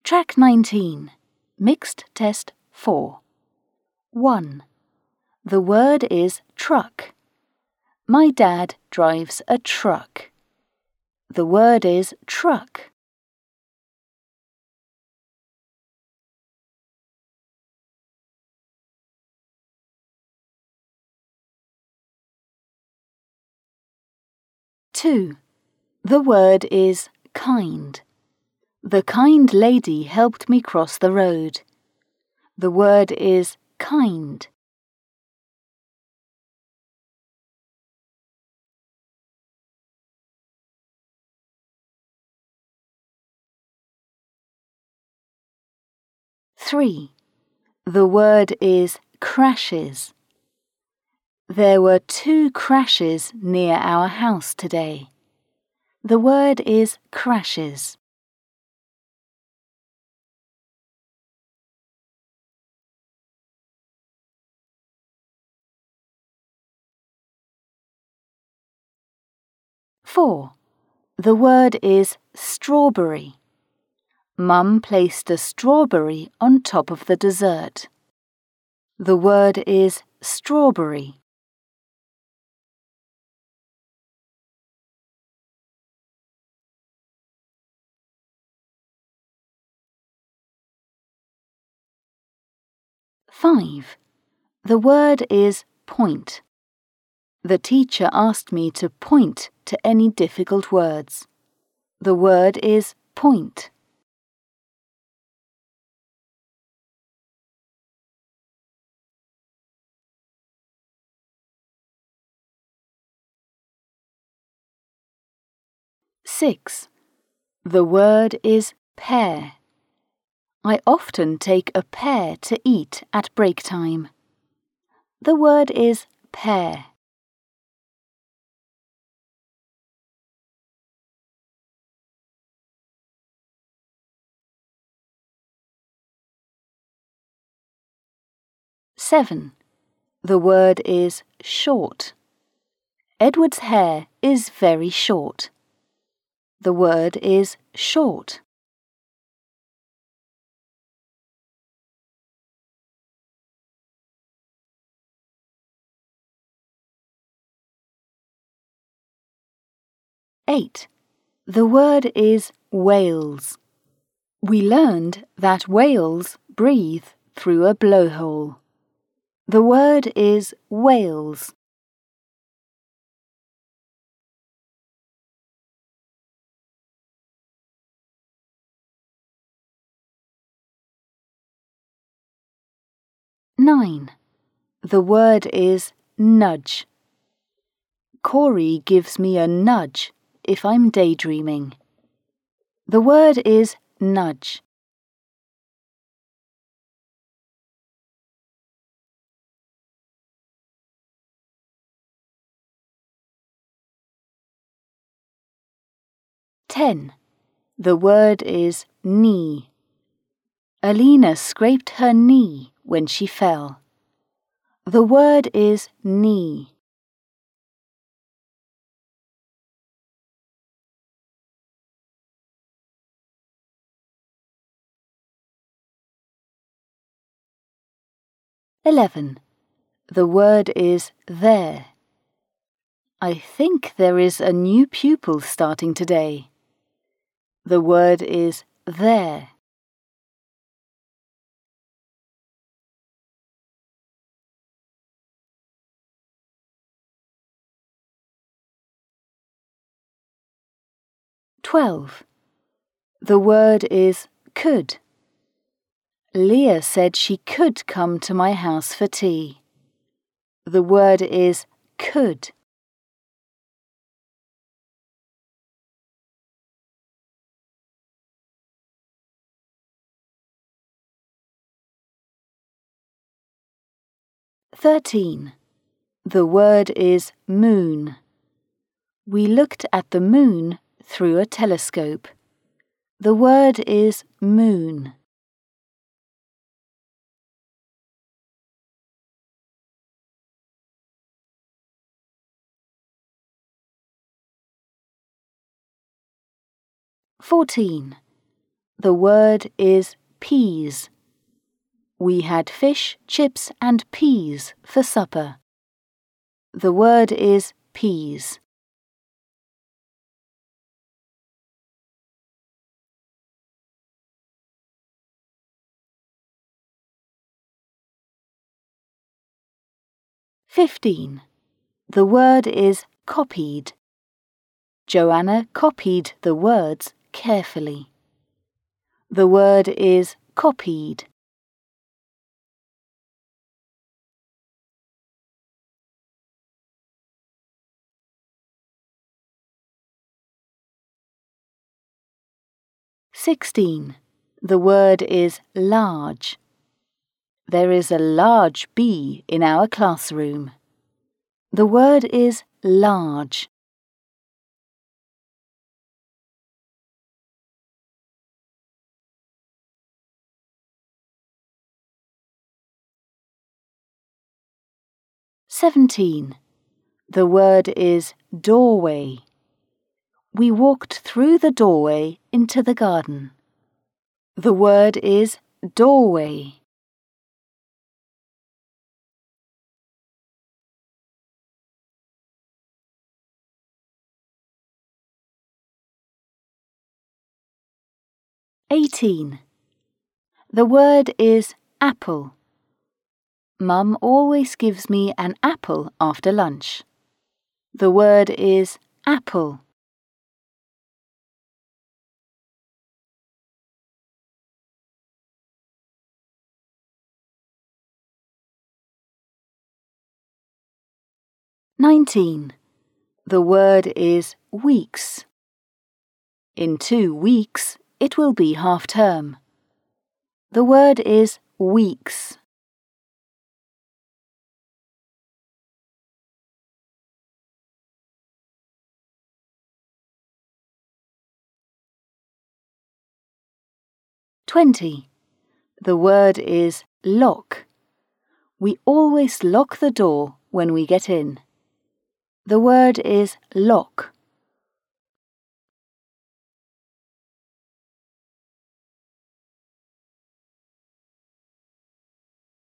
Track 19. Mixed Test 4. 1. The word is truck. My dad drives a truck. The word is truck. 2. The word is kind. The kind lady helped me cross the road. The word is kind. 3. The word is crashes. There were 2 crashes near our house today. The word is crashes. 4. The word is strawberry. Mum placed a strawberry on top of the dessert. The word is strawberry. 5. The word is point. The teacher asked me to point to any difficult words. The word is point. 6. The word is pear. I often take a pear to eat at break time. The word is pear. 7. The word is short. Edward's hair is very short. The word is short. 8. The word is whales. We learned that whales breathe through a blowhole. The word is whales. 9. The word is nudge. Corey gives me a nudge if I'm daydreaming. The word is nudge. 10. The word is knee. Alina scraped her knee when she fell. The word is knee. 11. The word is there. I think there is a new pupil starting today. The word is there. 12. The word is could. Leah said she could come to my house for tea. The word is could. 13. The word is moon. We looked at the moon through a telescope. The word is moon. 14. The word is peas. We had fish, chips and peas for supper. The word is peas. "15. The word is copied. Joanna copied the words carefully. The word is copied. "16. The word is large. There is a large bee in our classroom. The word is large. "17. The word is doorway. We walked through the doorway into the garden. The word is doorway. "18. The word is apple. Mum always gives me an apple after lunch. The word is apple. "19. The word is weeks. In 2 weeks, it will be half term. The word is weeks. "20. The word is lock. We always lock the door when we get in. The word is lock.